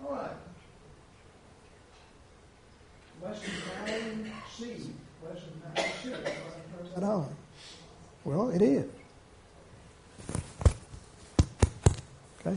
All right. Lesson 9C. Lesson 9C. That on. Well, it is. Okay.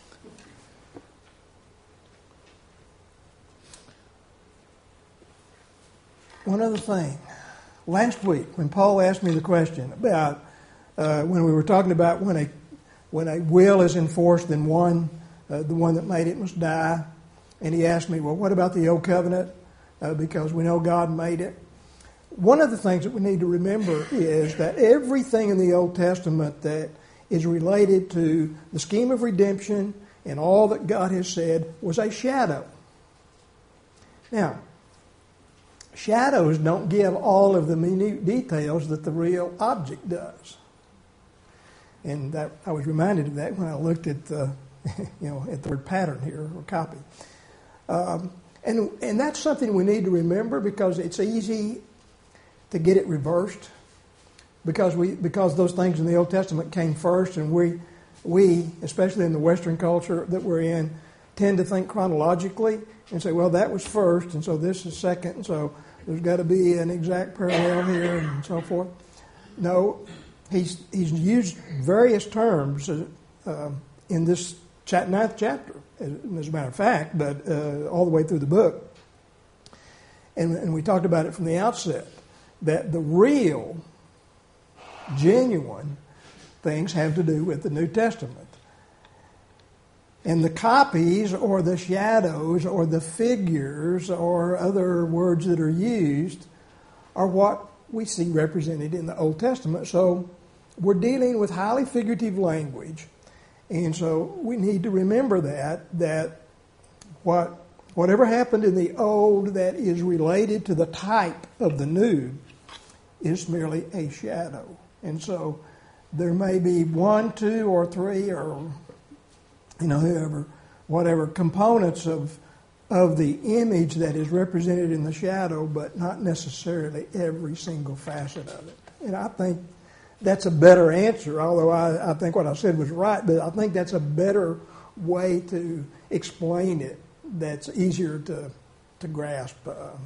One other thing. Last week, when Paul asked me the question about when we were talking about when a will is enforced, then the one that made it must die, and he asked me, well, what about the old covenant? Because we know God made it. One of the things that we need to remember is that everything in the Old Testament that is related to the scheme of redemption and all that God has said was a shadow. Now, shadows don't give all of the minute details that the real object does. And that I was reminded of that when I looked at the, at the word pattern here, or copy. And that's something we need to remember because it's easy to get it reversed. Because those things in the Old Testament came first, and we, especially in the Western culture that we're in, tend to think chronologically and say, well, that was first, and so this is second, and so there's got to be an exact parallel here, and so forth. No, he's used various terms in this 9th chapter, as a matter of fact, but all the way through the book. And we talked about it from the outset, that the real, genuine things have to do with the New Testament. And the copies or the shadows or the figures or other words that are used are what we see represented in the Old Testament. So we're dealing with highly figurative language. And so we need to remember that whatever happened in the Old that is related to the type of the New is merely a shadow. And so there may be 1, 2, or 3, or whatever components of the image that is represented in the shadow, but not necessarily every single facet of it. And I think that's a better answer, although I think what I said was right, but I think that's a better way to explain it that's easier to grasp.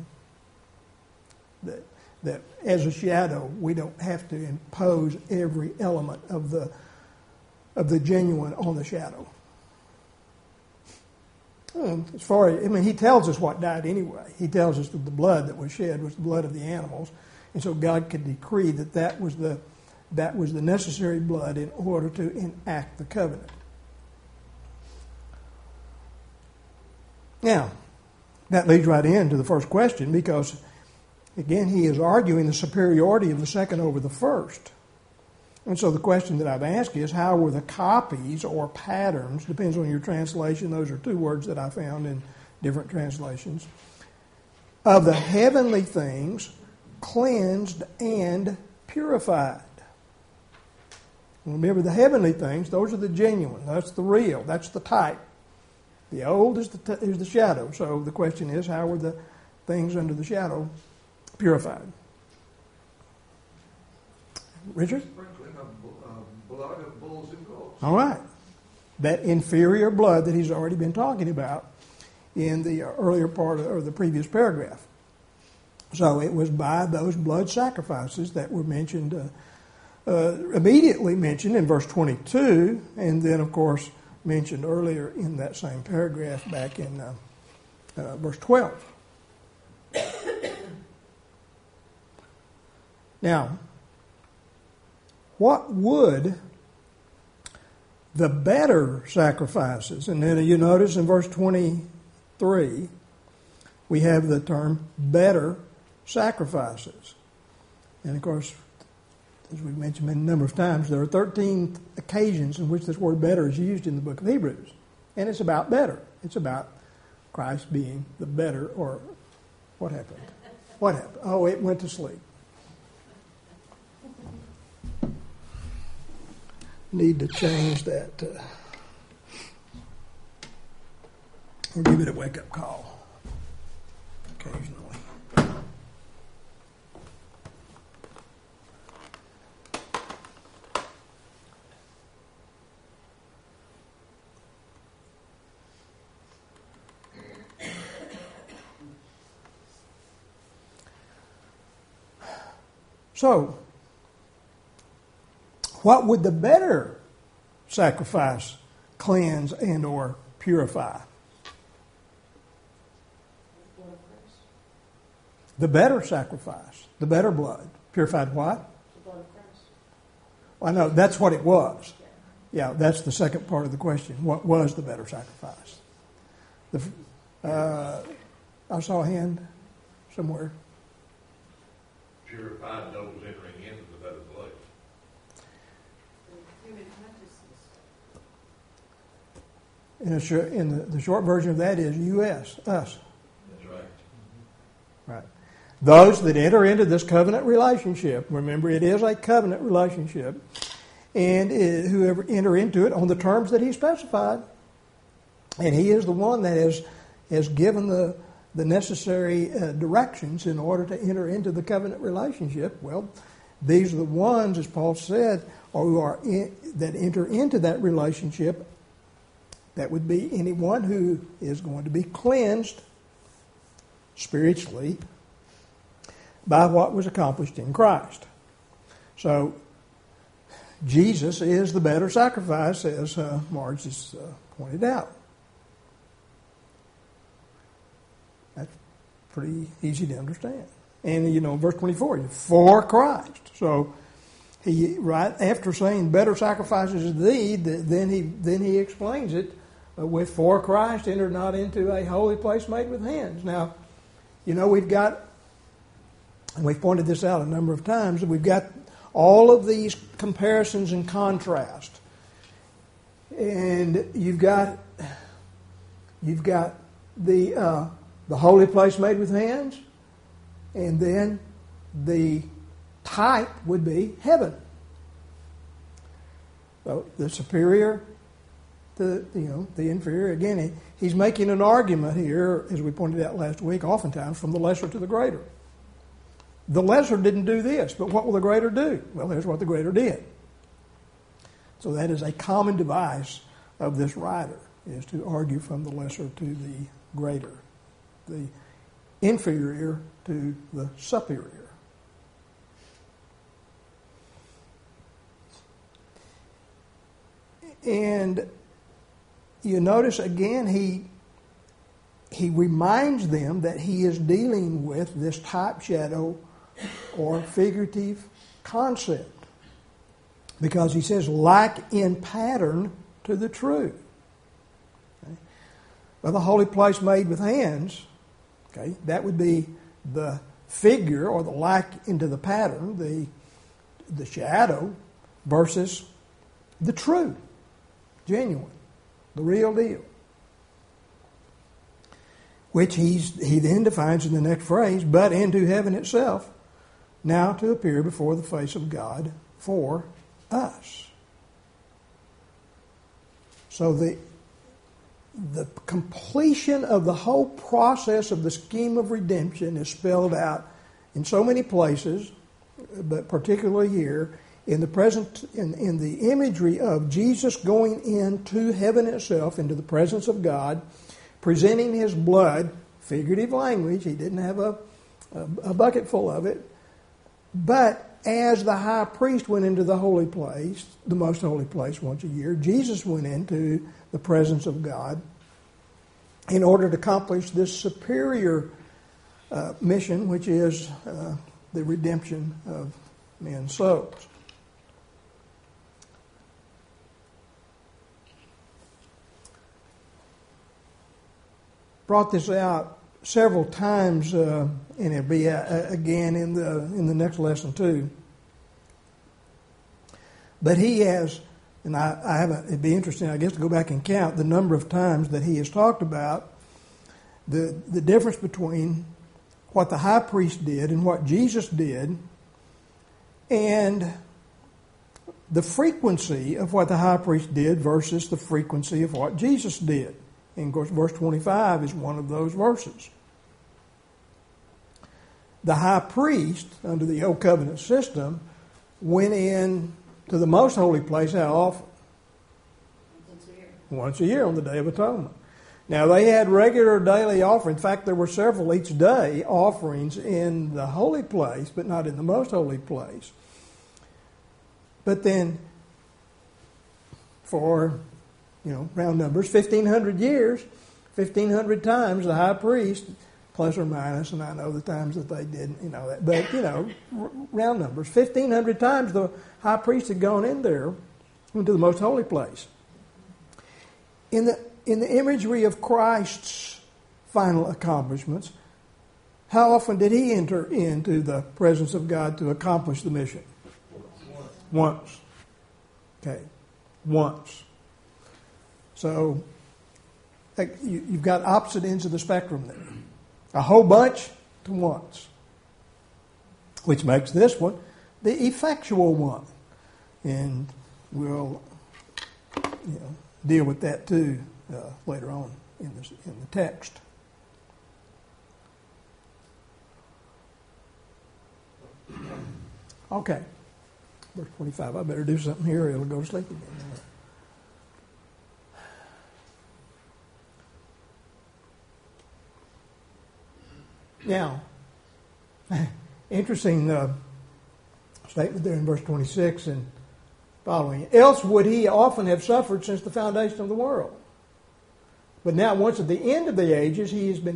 That as a shadow, we don't have to impose every element of the genuine on the shadow. He tells us what died anyway. He tells us that the blood that was shed was the blood of the animals, and so God could decree that was the necessary blood in order to enact the covenant. Now, that leads right into the first question because, again, he is arguing the superiority of the second over the first. And so the question that I've asked is, how were the copies or patterns, depends on your translation, those are two words that I found in different translations, of the heavenly things cleansed and purified? Remember, the heavenly things, those are the genuine, that's the real, that's the type. The old is the shadow. So the question is, how were the things under the shadow purified? Richard? Sprinkling of blood of bulls and goats. All right. That inferior blood that he's already been talking about in the earlier part of the previous paragraph. So it was by those blood sacrifices that were mentioned, immediately mentioned in verse 22, and then, of course, mentioned earlier in that same paragraph back in verse 12. Now, what would the better sacrifices, and then you notice in verse 23, we have the term better sacrifices. And of course, as we've mentioned a number of times, there are 13 occasions in which this word better is used in the book of Hebrews. And it's about better. It's about Christ being the better, or what happened? What happened? Oh, it went to sleep. Need to change that. Or give it a wake-up call occasionally. So, what would the better sacrifice cleanse and or purify? The better sacrifice, the better blood. Purified what? The blood of Christ. Well, I know, that's what it was. Yeah, that's the second part of the question. What was the better sacrifice? I saw a hand somewhere. Purified those entering into the better place. In the short version of that is us. That's right. Right. Those that enter into this covenant relationship, remember it is a covenant relationship, and whoever enter into it on the terms that he specified, and he is the one that has given the necessary directions in order to enter into the covenant relationship. Well, these are the ones, as Paul said, that enter into that relationship. That would be anyone who is going to be cleansed spiritually by what was accomplished in Christ. So, Jesus is the better sacrifice, as Marge has pointed out. That's pretty easy to understand. And, verse 24, for Christ. So, he right after saying, better sacrifices is thee, then he explains it with for Christ entered not into a holy place made with hands. Now, we've got, and we've pointed this out a number of times, we've got all of these comparisons and contrast. And you've got the holy place made with hands, and then the type would be heaven. So the superior, the inferior. Again, he's making an argument here, as we pointed out last week, oftentimes from the lesser to the greater. The lesser didn't do this, but what will the greater do? Well, here's what the greater did. So that is a common device of this writer, is to argue from the lesser to the greater, the inferior to the superior. And you notice again, he reminds them that he is dealing with this type, shadow, or figurative concept. Because he says, like in pattern to the true. Okay? Well, the holy place made with hands, okay, that would be the figure or the like into the pattern, the shadow, versus the true, genuine, the real deal. Which he then defines in the next phrase, but into heaven itself, now to appear before the face of God for us. So the completion of the whole process of the scheme of redemption is spelled out in so many places, but particularly here, in the imagery of Jesus going into heaven itself, into the presence of God, presenting his blood, figurative language, he didn't have a bucket full of it, but as the high priest went into the holy place, the most holy place once a year, Jesus went into the presence of God in order to accomplish this superior mission, which is the redemption of men's souls. Brought this out several times, and it'll be again in the next lesson too. But he has, and I haven't. It'd be interesting, I guess, to go back and count the number of times that he has talked about the difference between what the high priest did and what Jesus did, and the frequency of what the high priest did versus the frequency of what Jesus did. And of course, verse 25 is one of those verses. The high priest, under the Old Covenant system, went in to the most holy place how often? Once a year. Once a year on the Day of Atonement. Now, they had regular daily offerings. In fact, there were several each day offerings in the holy place, but not in the most holy place. But then, for, round numbers, 1,500 years, 1,500 times the high priest, plus or minus, and I know the times that they didn't, that. But, round numbers, 1,500 times the high priest had gone in there into the most holy place. In the imagery of Christ's final accomplishments, how often did he enter into the presence of God to accomplish the mission? Once. Okay. Once. So you've got opposite ends of the spectrum there. A whole bunch to once. Which makes this one the effectual one. And we'll deal with that too later on in the text. Okay. Verse 25. I better do something here or it'll go to sleep again. Now, interesting statement there in verse 26 and following. Else would he often have suffered since the foundation of the world. But now, once at the end of the ages,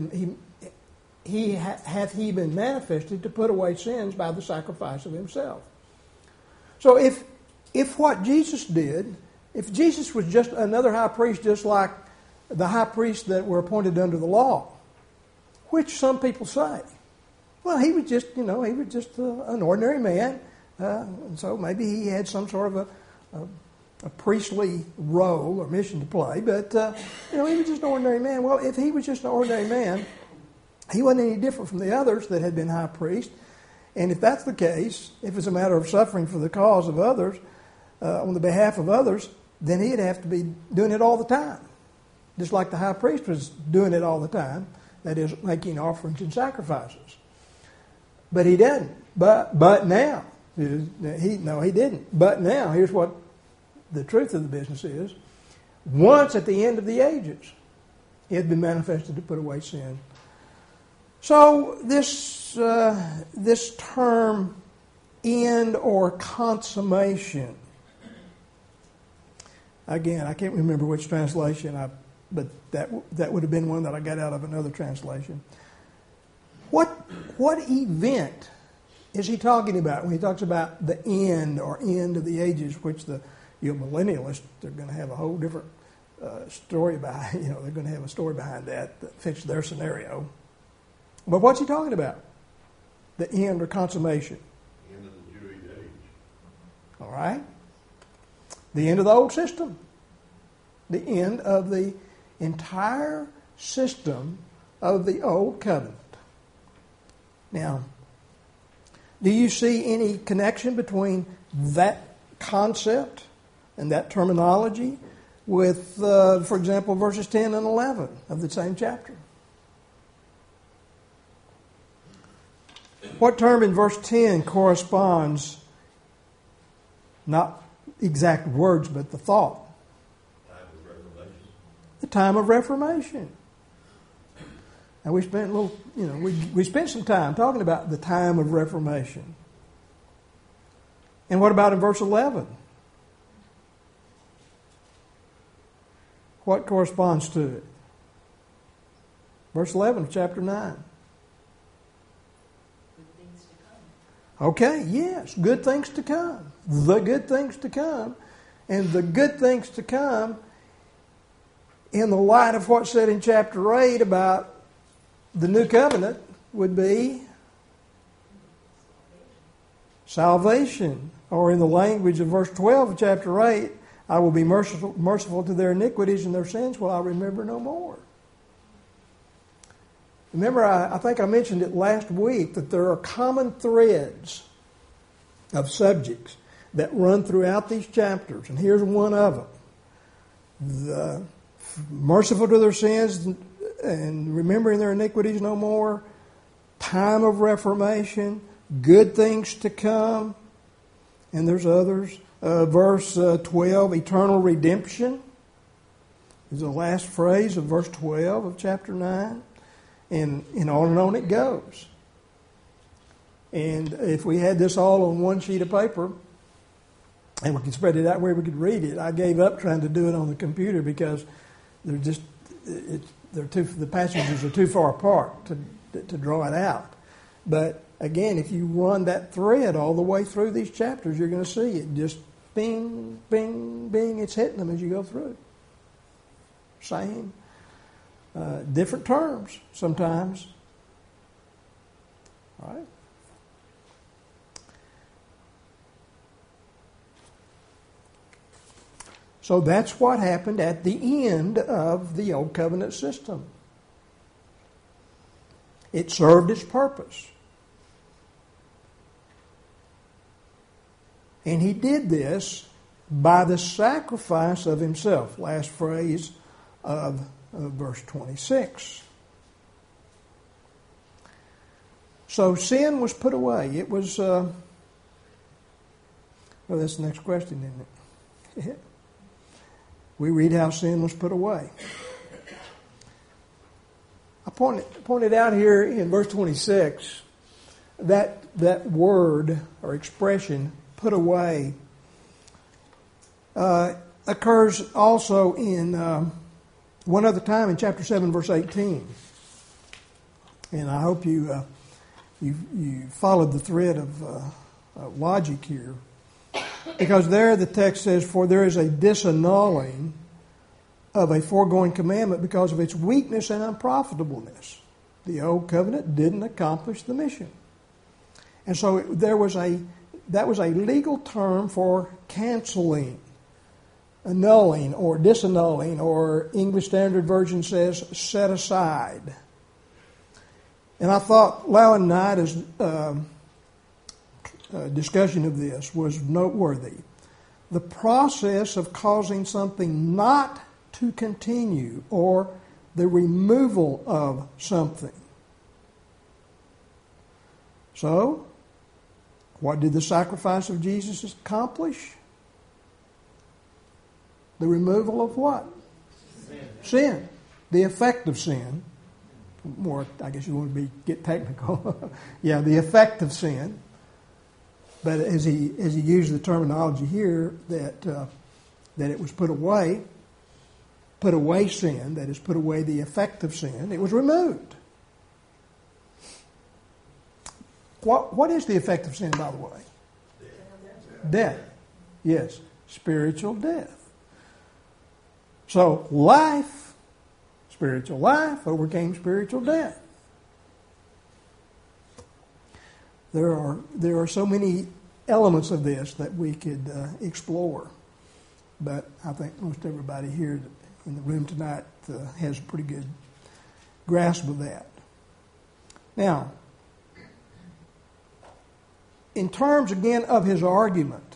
hath he been manifested to put away sins by the sacrifice of himself. So if what Jesus did, if Jesus was just another high priest, just like the high priests that were appointed under the law, which some people say, well, he was just, an ordinary man, and so maybe he had some sort of a priestly role or mission to play, but he was just an ordinary man. Well, if he was just an ordinary man, he wasn't any different from the others that had been high priests. And if that's the case, if it's a matter of suffering for the cause of others, on the behalf of others, then he'd have to be doing it all the time, just like the high priest was doing it all the time. That is, making offerings and sacrifices. But he didn't. But now, he didn't. But now, here's what the truth of the business is. Once at the end of the ages, it had been manifested to put away sin. So this term, end or consummation, again, I can't remember which translation but that would have been one that I got out of another translation. What event is he talking about when he talks about the end or end of the ages, which the millennialists, they're going to have a whole different story behind, they're going to have a story behind that fits their scenario. But what's he talking about? The end or consummation. The end of the Jewish age. All right. The end of the old system. The end of the entire system of the old covenant. Now, do you see any connection between that concept and that terminology with, for example, verses 10 and 11 of the same chapter? What term in verse 10 corresponds, not exact words, but the thought? The time of Reformation. And we spent a little, we spent some time talking about the time of Reformation. And what about in verse 11? What corresponds to it? Verse 11 of chapter 9. Good things to come. Okay, yes, good things to come. The good things to come. And the good things to come, in the light of what's said in chapter 8 about the new covenant, would be salvation. Or in the language of verse 12 of chapter 8, I will be merciful to their iniquities, and their sins will I remember no more. Remember, I think I mentioned it last week, that there are common threads of subjects that run throughout these chapters, and here's one of them. The merciful to their sins and remembering their iniquities no more, time of reformation, good things to come, and there's others. Verse 12, eternal redemption. is the last phrase of verse 12 of chapter 9. And on it goes. And if we had this all on one sheet of paper, and we could spread it out where we could read it, I gave up trying to do it on the computer because the passages are too far apart to draw it out. But again, if you run that thread all the way through these chapters, you're going to see it just bing, bing, bing. It's hitting them as you go through. Same. Different terms sometimes. All right. So that's what happened at the end of the Old Covenant system. It served its purpose. And he did this by the sacrifice of himself. Last phrase of verse 26. So sin was put away. It was, well, that's the next question, isn't it? We read how sin was put away. I pointed out here in verse 26 that word or expression, put away, occurs also in one other time in chapter 7, verse 18. And I hope you followed the thread of logic here. Because there the text says, for there is a disannulling of a foregoing commandment because of its weakness and unprofitableness. The old covenant didn't accomplish the mission. And so that was a legal term for canceling, annulling or disannulling, or English Standard Version says set aside. And I thought Lauenaida's discussion of this was noteworthy. The process of causing something not to continue, or the removal of something. So, what did the sacrifice of Jesus accomplish? The removal of what? Sin. The effect of sin. More, I guess you want to get technical. Yeah, the effect of sin. But as he used the terminology here that it was put away sin, that is, put away the effect of sin, it was removed. What is the effect of sin, by the way? Death. Yes, spiritual death. So spiritual life overcame spiritual death. There are so many elements of this that we could explore, but I think most everybody here in the room tonight has a pretty good grasp of that. Now, in terms again of his argument,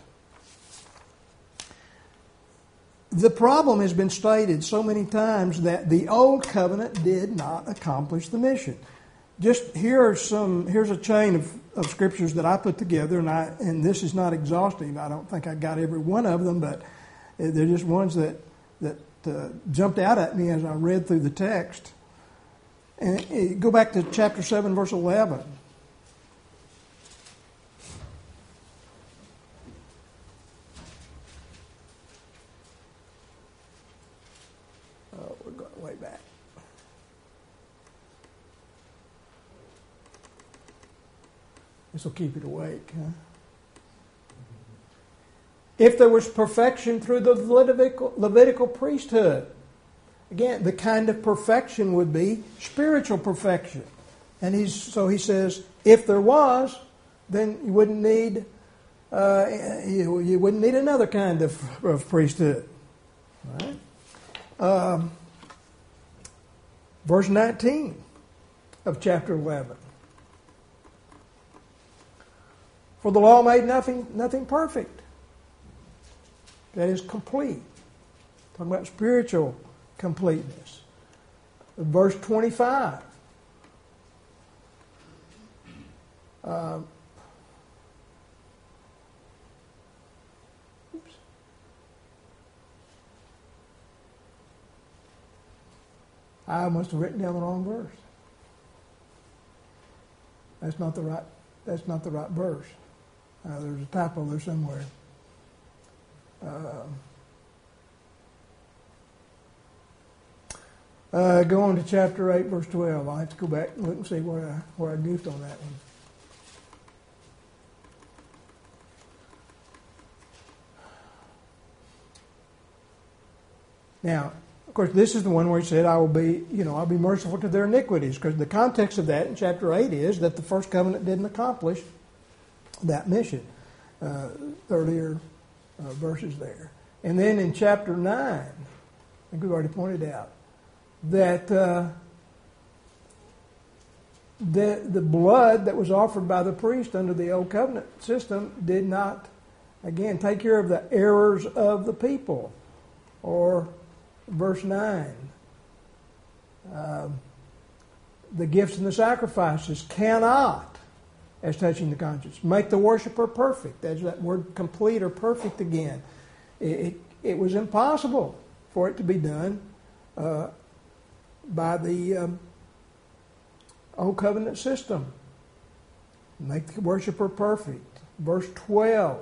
the problem has been stated so many times that the old covenant did not accomplish the mission. Just here's a chain of scriptures that I put together, and this is not exhaustive. I don't think I got every one of them, but they're just ones that jumped out at me as I read through the text. And go back to chapter 7, verse 11. Oh, we're going way back. This will keep it awake, huh? If there was perfection through the Levitical priesthood, again, the kind of perfection would be spiritual perfection. And so he says, if there was, then you wouldn't need another kind of priesthood. All right? Verse 19 of chapter 11. For the law made nothing perfect. That is complete. Talking about spiritual completeness. Verse 25. I must have written down the wrong verse. That's not the right verse. There's a typo there somewhere. Go on to chapter 8, verse 12. I'll have to go back and look and see where I goofed on that one. Now, of course, this is the one where he said, I'll be merciful to their iniquities, because the context of that in chapter 8 is that the first covenant didn't accomplish that mission. Earlier verses there. And then in chapter 9, I think we've already pointed out, that the blood that was offered by the priest under the old covenant system did not, again, take care of the errors of the people. Or verse 9, the gifts and the sacrifices cannot, as touching the conscience, make the worshiper perfect. That's that word complete or perfect again. It was impossible for it to be done by the old covenant system. Make the worshiper perfect. Verse 12.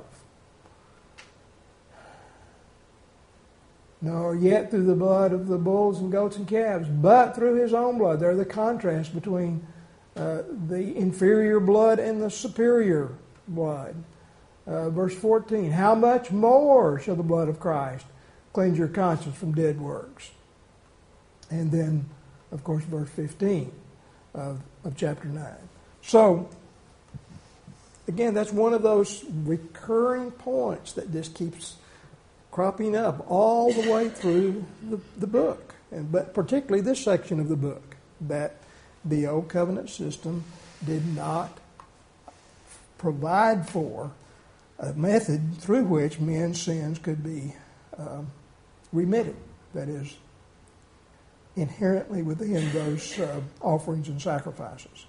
Nor yet through the blood of the bulls and goats and calves, but through his own blood. There's the contrast between the inferior blood and the superior blood. Verse 14, how much more shall the blood of Christ cleanse your conscience from dead works? And then, of course, verse 15 of chapter 9. So, again, that's one of those recurring points that just keeps cropping up all the way through the book, but particularly this section of the book, that the old covenant system did not provide for a method through which men's sins could be remitted. That is, inherently within those offerings and sacrifices.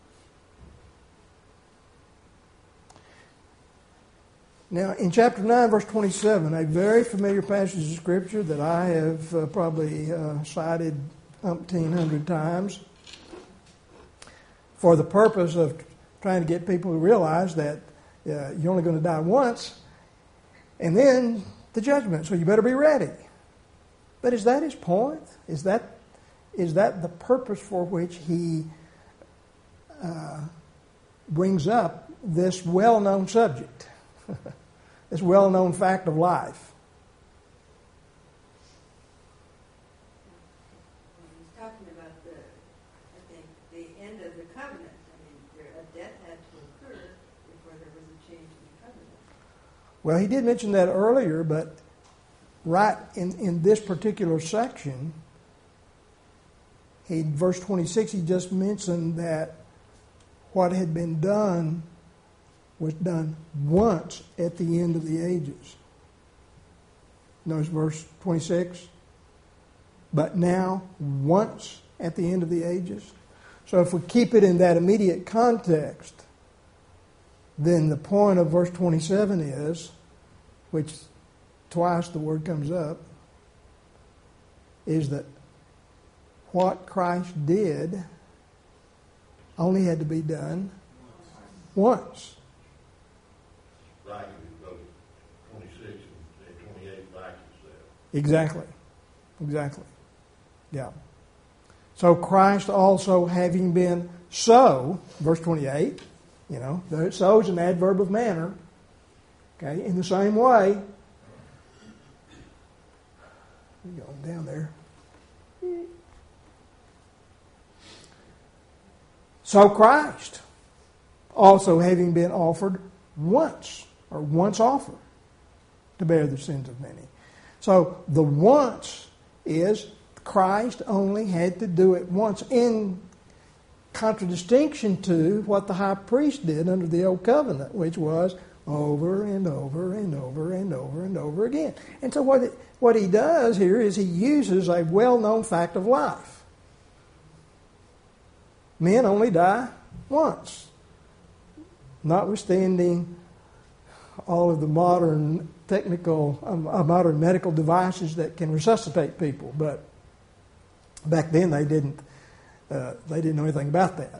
Now, in chapter 9, verse 27, a very familiar passage of Scripture that I have probably cited 1,800 times for the purpose of trying to get people to realize that you're only going to die once, and then the judgment, so you better be ready. But is that his point? Is that the purpose for which he brings up this well-known subject? This well-known fact of life. He's talking about the end of the covenant. I mean, a death had to occur before there was a change in the covenant. Well, he did mention that earlier, but right in this particular section, verse 26, he just mentioned that what had been done was done once at the end of the ages. Notice verse 26. But now, once at the end of the ages. So if we keep it in that immediate context, then the point of verse 27 is, which twice the word comes up, is that what Christ did only had to be done once. Like if you go 26 and 28 back itself. Exactly. Yeah. So Christ also having been so, verse 28, so is an adverb of manner. Okay, in the same way, going down there. So Christ also having been offered once offered to bear the sins of many. So the once is Christ only had to do it once, in contradistinction to what the high priest did under the old covenant, which was over and over and over and over and over again. And so what he does here is he uses a well-known fact of life. Men only die once, notwithstanding all of the modern modern medical devices that can resuscitate people. But Back then, they didn't know anything about that.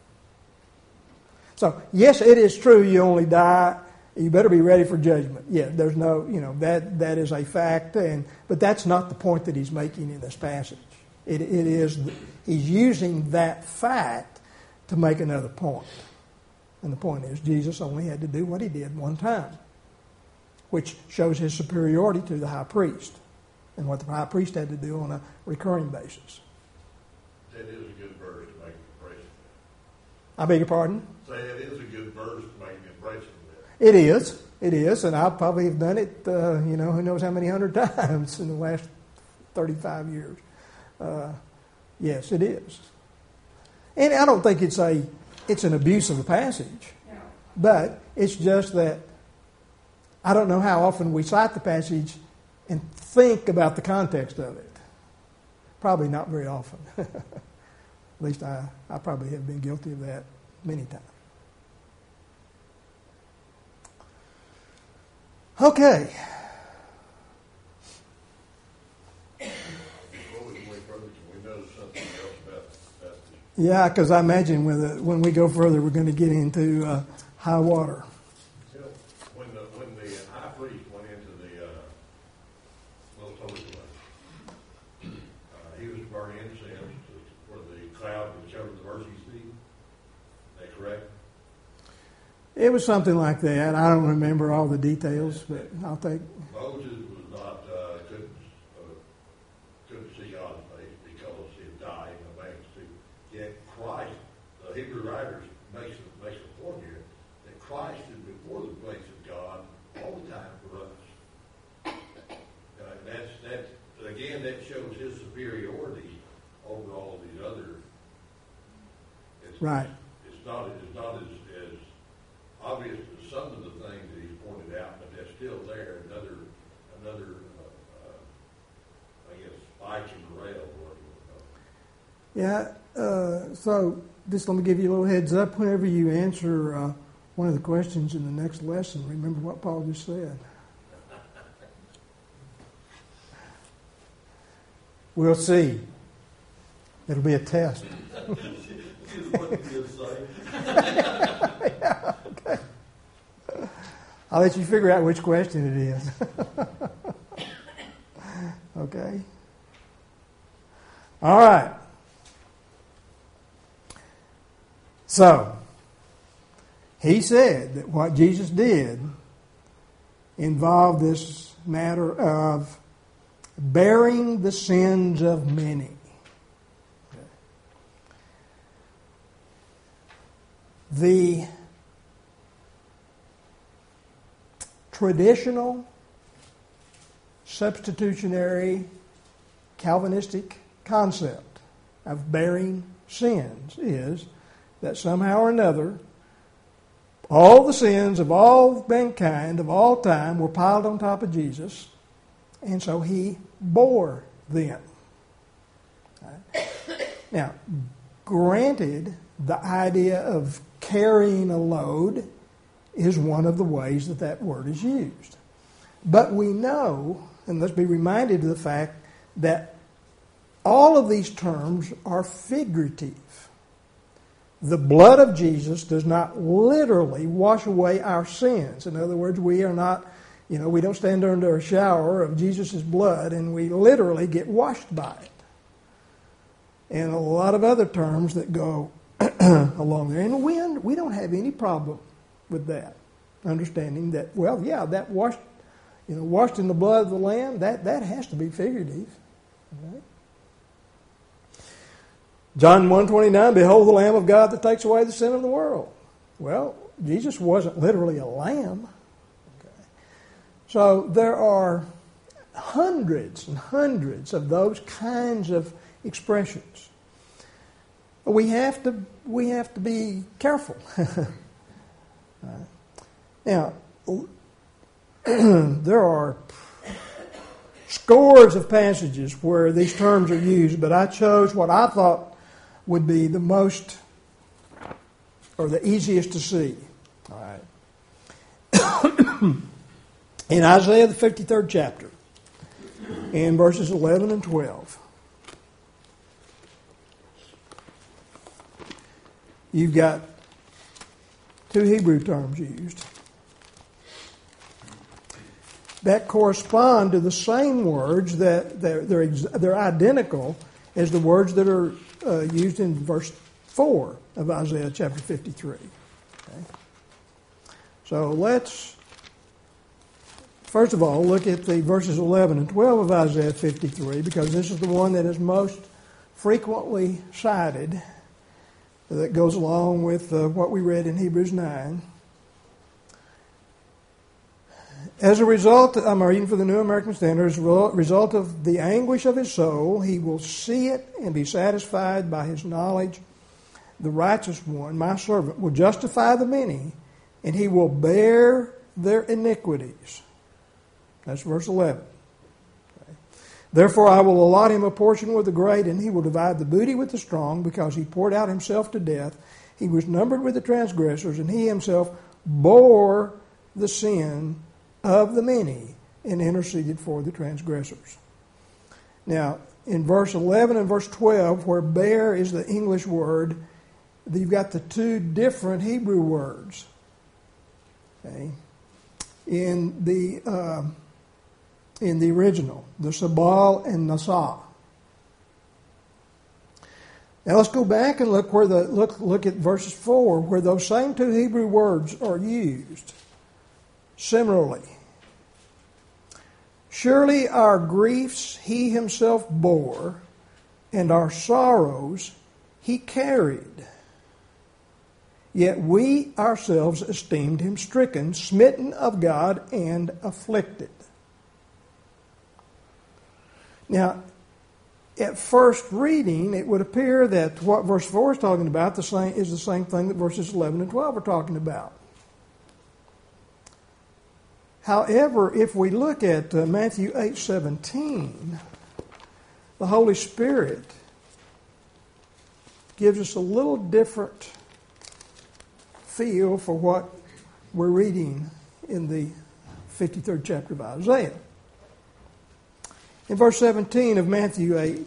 So, yes, it is true you only die. You better be ready for judgment. Yeah, there's no, that is a fact. But that's not the point that he's making in this passage. It is, he's using that fact to make another point. And the point is, Jesus only had to do what he did one time, which shows his superiority to the high priest and what the high priest had to do on a recurring basis. That is a good verse to make an impression. I beg your pardon? Say it is a good verse to make an impression. It is, and I probably have done it, who knows how many hundred times in the last 35 years. Yes, it is. And I don't think it's an abuse of the passage, but it's just that I don't know how often we cite the passage and think about the context of it. Probably not very often. At least I probably have been guilty of that many times. Okay. Before we go any further, can we notice something else about this? Yeah, because I imagine when we go further, we're going to get into high water. When the high priest went into the most holy place, he was to burn incense for the cloud that showed the mercy seat. Is that correct? It was something like that. I don't remember all the details, but I'll take. Moses was not couldn't see God's face because he had died in a man's suit. Yet Christ, the Hebrew writers makes a point here that Christ is before the place of God all the time for us. That's again, that shows his superiority over all these other. Right. It's not as obvious as some of the things that he's pointed out, but they're still there. Another I guess, spike in the rail. Yeah. So just let me give you a little heads up. Whenever you answer one of the questions in the next lesson, remember what Paul just said. We'll see. It'll be a test. Yeah, okay. I'll let you figure out which question it is. Okay. All right. So, he said that what Jesus did involved this matter of bearing the sins of many. The traditional, substitutionary, Calvinistic concept of bearing sins is that somehow or another, all the sins of all mankind of all time were piled on top of Jesus, and so he bore them. Right? Now, granted, the idea of carrying a load is one of the ways that word is used. But we know, and let's be reminded of the fact that all of these terms are figurative. The blood of Jesus does not literally wash away our sins. In other words, we are not, we don't stand under a shower of Jesus' blood and we literally get washed by it. And a lot of other terms that go along there. And we don't have any problem with that. Understanding that, that washed in the blood of the Lamb, that has to be figurative. Right? John 1:29, behold the Lamb of God that takes away the sin of the world. Well, Jesus wasn't literally a lamb. Okay. So there are hundreds and hundreds of those kinds of expressions. We have to be careful. Now, there are scores of passages where these terms are used, but I chose what I thought would be the most or the easiest to see. All right. In Isaiah, the 53rd chapter, in verses 11 and 12. you've got two Hebrew terms used that correspond to the same words that they're identical as the words that are used in verse 4 of Isaiah chapter 53. Okay? So let's, first of all, look at the verses 11 and 12 of Isaiah 53, because this is the one that is most frequently cited, that goes along with what we read in Hebrews 9. As a result, I'm reading for the New American Standard, as a result of the anguish of his soul, he will see it and be satisfied by his knowledge. The righteous one, my servant, will justify the many, and he will bear their iniquities. That's verse 11. Okay. Therefore I will allot him a portion with the great, and he will divide the booty with the strong, because he poured out himself to death. He was numbered with the transgressors, and he himself bore the sin of the many and interceded for the transgressors. Now, in verse 11 and verse 12, where bear is the English word, you've got the two different Hebrew words. Okay. In the original, the Sabal and Nasah. Now let's go back and look at verses 4, where those same two Hebrew words are used similarly. Surely our griefs he himself bore, and our sorrows he carried. Yet we ourselves esteemed him stricken, smitten of God, and afflicted. Now, at first reading, it would appear that what verse 4 is talking about is the same thing that verses 11 and 12 are talking about. However, if we look at Matthew 8:17, the Holy Spirit gives us a little different feel for what we're reading in the 53rd chapter of Isaiah. In verse 17 of Matthew 8,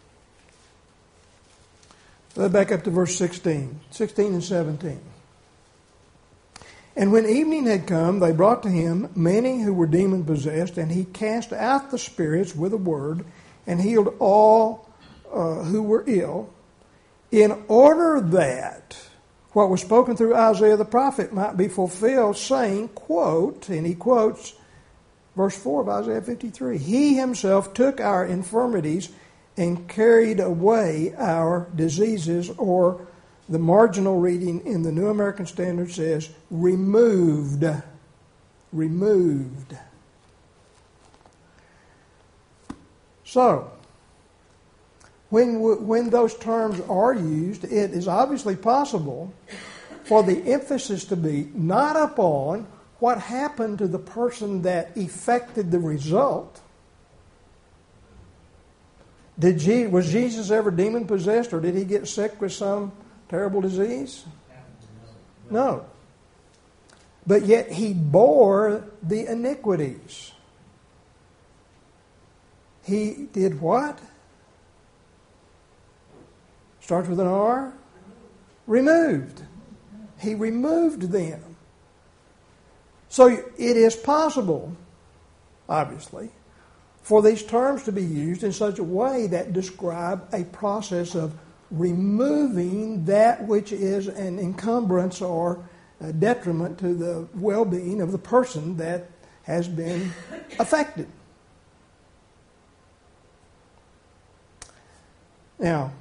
let's back up to verse 16 and 17. And when evening had come, they brought to him many who were demon-possessed, and he cast out the spirits with a word, and healed all who were ill, in order that what was spoken through Isaiah the prophet might be fulfilled, saying, quote, and he quotes verse 4 of Isaiah 53, he himself took our infirmities and carried away our diseases, or the marginal reading in the New American Standard says, removed. Removed. So, when those terms are used, it is obviously possible for the emphasis to be not upon what happened to the person that effected the result. Was Jesus ever demon-possessed, or did he get sick with some terrible disease? No. But yet he bore the iniquities. He did what? Starts with an R. Removed. He removed them. So it is possible, obviously, for these terms to be used in such a way that describe a process of removing that which is an encumbrance or a detriment to the well-being of the person that has been affected. Now,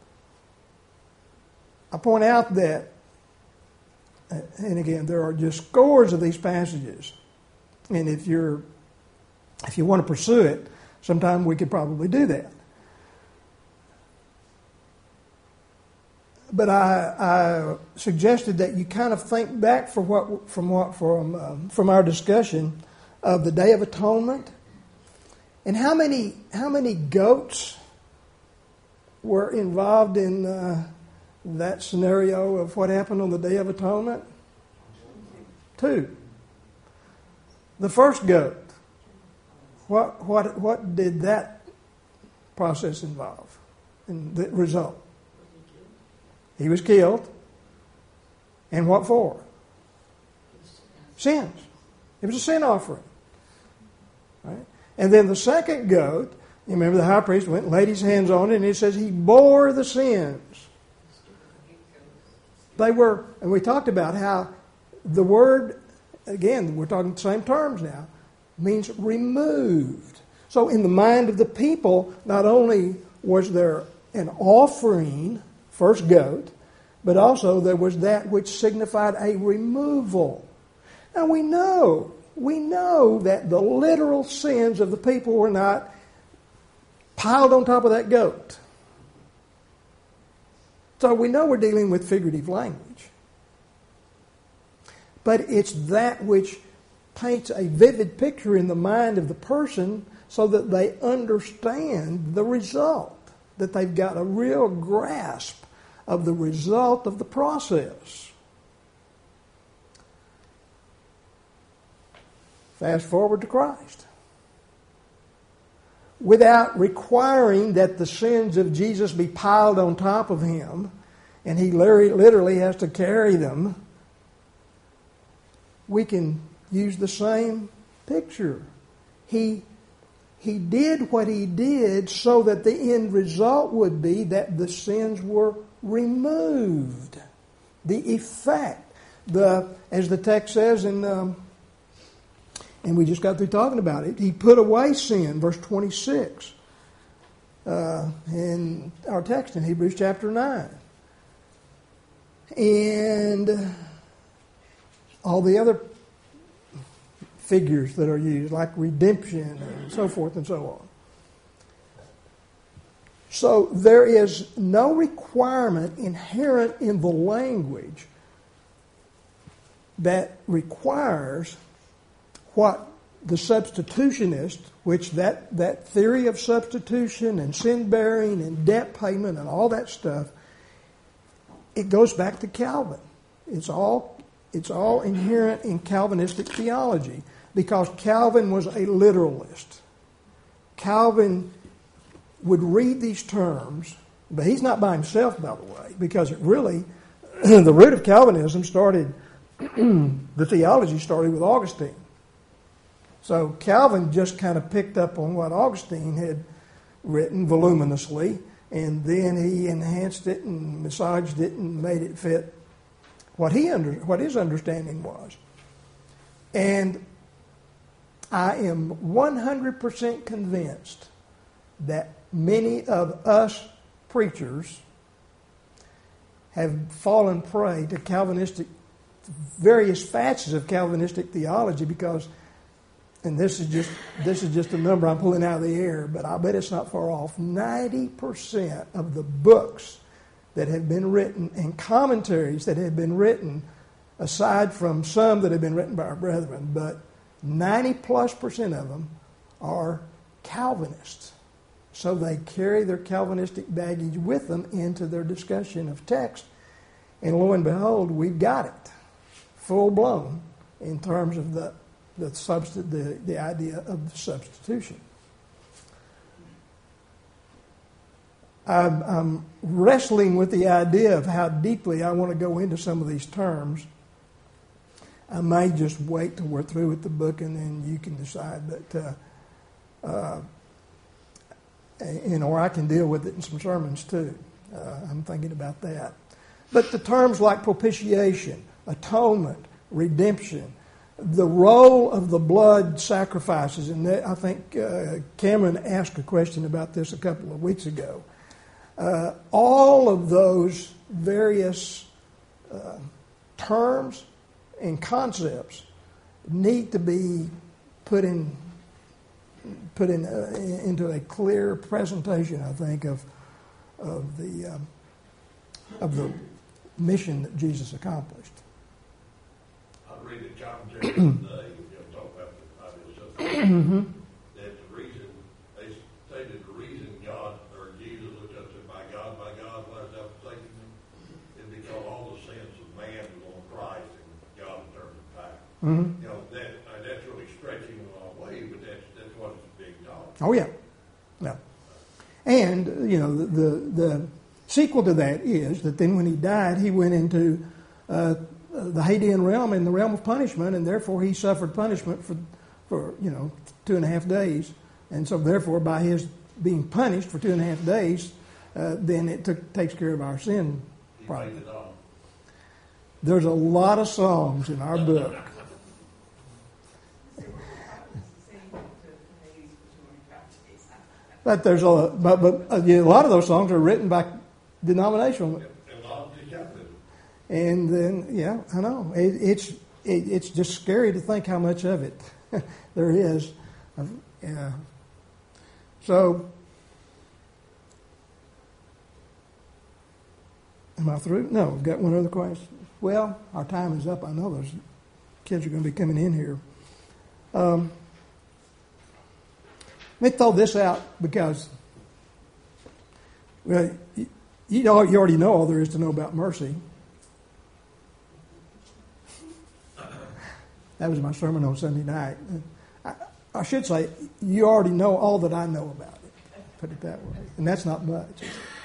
I point out that, and again, there are just scores of these passages, and if you want to pursue it, sometime we could probably do that. But I suggested that you kind of think back from our discussion of the Day of Atonement, and how many goats were involved in that scenario of what happened on the Day of Atonement? 2. The first goat. What did that process involve? And the result? He was killed. And what for? Sins. It was a sin offering. Right? And then the second goat, you remember the high priest went and laid his hands on it, and it says he bore the sins. They were, and we talked about how the word, again, we're talking the same terms now, means removed. So in the mind of the people, not only was there an offering, first goat, but also there was that which signified a removal. Now we know that the literal sins of the people were not piled on top of that goat. So we know we're dealing with figurative language. But it's that which paints a vivid picture in the mind of the person so that they understand the result, that they've got a real grasp of the result of the process. Fast forward to Christ. Without requiring that the sins of Jesus be piled on top of him, and he literally has to carry them, we can use the same picture. He did what he did so that the end result would be that the sins were removed. The effect, as the text says and we just got through talking about it, he put away sin, verse 26, in our text in Hebrews chapter 9. And all the other figures that are used, like redemption and so forth and so on. So there is no requirement inherent in the language that requires what the substitutionist, which that theory of substitution and sin bearing and debt payment and all that stuff, it goes back to Calvin. It's all inherent in Calvinistic theology because Calvin was a literalist. Calvin would read these terms, but he's not by himself, by the way, because it really, the root of Calvinism started, the theology started with Augustine. So Calvin just kind of picked up on what Augustine had written voluminously, and then he enhanced it and massaged it and made it fit what his understanding was. And I am 100% convinced that many of us preachers have fallen prey to various facets of Calvinistic theology because, and this is just a number I'm pulling out of the air, but I bet it's not far off, 90% of the books that have been written and commentaries that have been written, aside from some that have been written by our brethren, but 90+% of them are Calvinists. So they carry their Calvinistic baggage with them into their discussion of text. And lo and behold, we've got it full blown in terms of the idea of the substitution. I'm wrestling with the idea of how deeply I want to go into some of these terms. I may just wait till we're through with the book and then you can decide. But or I can deal with it in some sermons too. I'm thinking about that. But the terms like propitiation, atonement, redemption, the role of the blood sacrifices, and I think Cameron asked a question about this a couple of weeks ago. All of those various terms and concepts need to be put into a clear presentation, I think, of the mission that Jesus accomplished. I read the commentary today, talk about the idea of substitution, that the reason, they stated the reason God, or Jesus looked up to by God, why is thou forsaken me, is because all the sins of man was on Christ and God turned it back. Mm-hmm. That's really stretching a long way, but that's what it's being taught. Oh, yeah. No. And, the sequel to that is that then when he died, he went into the Hadean realm in the realm of punishment, and therefore he suffered punishment for 2.5 days. And so therefore by his being punished for 2.5 days, then it takes care of our sin problem. There's a lot of songs in our book. But there's a lot of those songs are written by denominational. And then, I know it's just scary to think how much of it there is. So, am I through? No, I've got one other question. Well, our time is up. I know those kids are going to be coming in here. Let me throw this out because, well, you already know all there is to know about mercy. That was my sermon on Sunday night. I should say, you already know all that I know about it. Put it that way. And that's not much.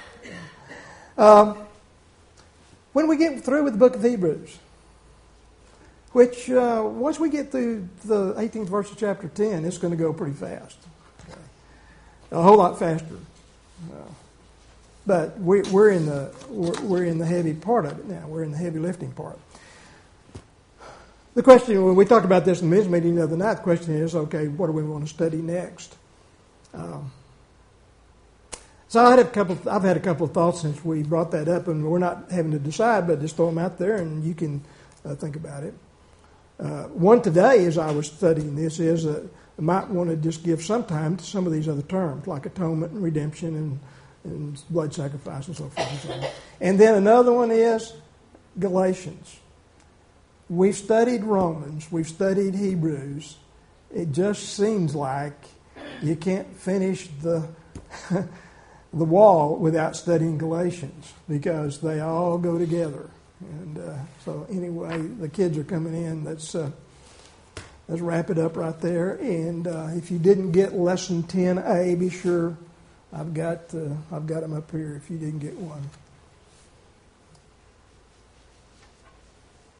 When we get through with the book of Hebrews, which once we get through the 18th verse of chapter 10, it's going to go pretty fast. Okay. A whole lot faster. But we're in the heavy part of it now. We're in the heavy lifting part. The question, when we talked about this in the men's meeting the other night, the question is, okay, what do we want to study next? So I've had a couple of thoughts since we brought that up, and we're not having to decide, but just throw them out there, and you can think about it. One today, as I was studying this, is I might want to just give some time to some of these other terms, like atonement and redemption and blood sacrifice and so forth and so on. And then another one is Galatians. We've studied Romans. We've studied Hebrews. It just seems like you can't finish the wall without studying Galatians because they all go together. And so anyway, the kids are coming in. Let's wrap it up right there. And if you didn't get lesson 10A, be sure I've got them up here if you didn't get one.